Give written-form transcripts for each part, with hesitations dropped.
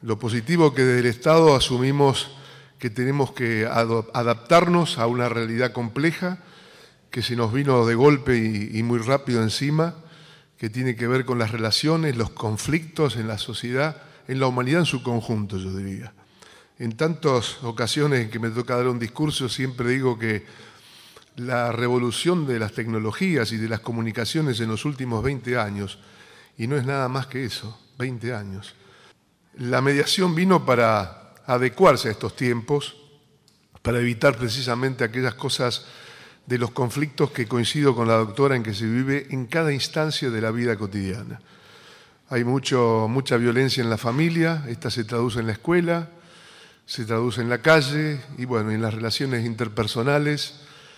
Lo positivo que desde el Estado asumimos que tenemos que adaptarnos a una realidad compleja que se nos vino de golpe y muy rápido encima, que tiene que ver con las relaciones, los conflictos en la sociedad, en la humanidad en su conjunto, yo diría. En tantas ocasiones en que me toca dar un discurso, siempre digo que la revolución de las tecnologías y de las comunicaciones en los últimos 20 años, y no es nada más que eso, 20 años. La mediación vino para adecuarse a estos tiempos, para evitar precisamente aquellas cosas de los conflictos que coincido con la doctora en que se vive en cada instancia de la vida cotidiana. Hay mucha violencia en la familia, esta se traduce en la escuela, se traduce en la calle y bueno, en las relaciones interpersonales.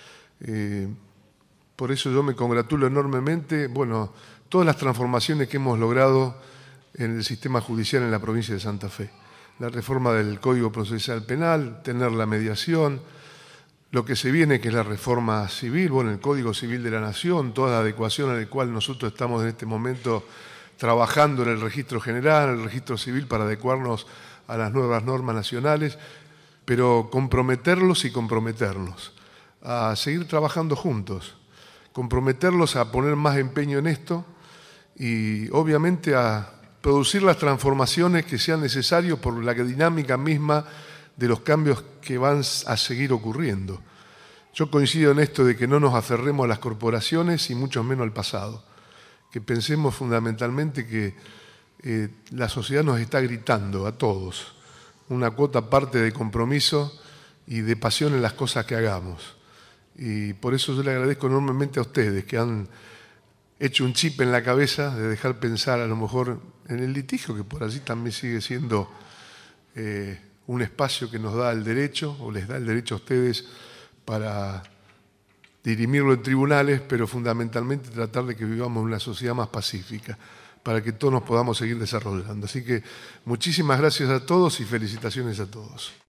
Por eso yo me congratulo enormemente, bueno, todas las transformaciones que hemos logrado en el sistema judicial en la provincia de Santa Fe. La reforma del Código Procesal Penal, tener la mediación, lo que se viene que es la reforma civil, bueno, el Código Civil de la Nación, toda la adecuación a la cual nosotros estamos en este momento trabajando en el registro general, en el registro civil para adecuarnos a las nuevas normas nacionales, pero comprometerlos y comprometernos a seguir trabajando juntos, comprometerlos a poner más empeño en esto y obviamente a producir las transformaciones que sean necesarias por la dinámica misma de los cambios que van a seguir ocurriendo. Yo coincido en esto de que no nos aferremos a las corporaciones y mucho menos al pasado, que pensemos fundamentalmente que la sociedad nos está gritando a todos una cuota parte de compromiso y de pasión en las cosas que hagamos. Y por eso yo le agradezco enormemente a ustedes que han hecho un chip en la cabeza de dejar pensar a lo mejor en el litigio, que por allí también sigue siendo un espacio que nos da el derecho, o les da el derecho a ustedes para dirimirlo en tribunales, pero fundamentalmente tratar de que vivamos en una sociedad más pacífica, para que todos nos podamos seguir desarrollando. Así que muchísimas gracias a todos y felicitaciones a todos.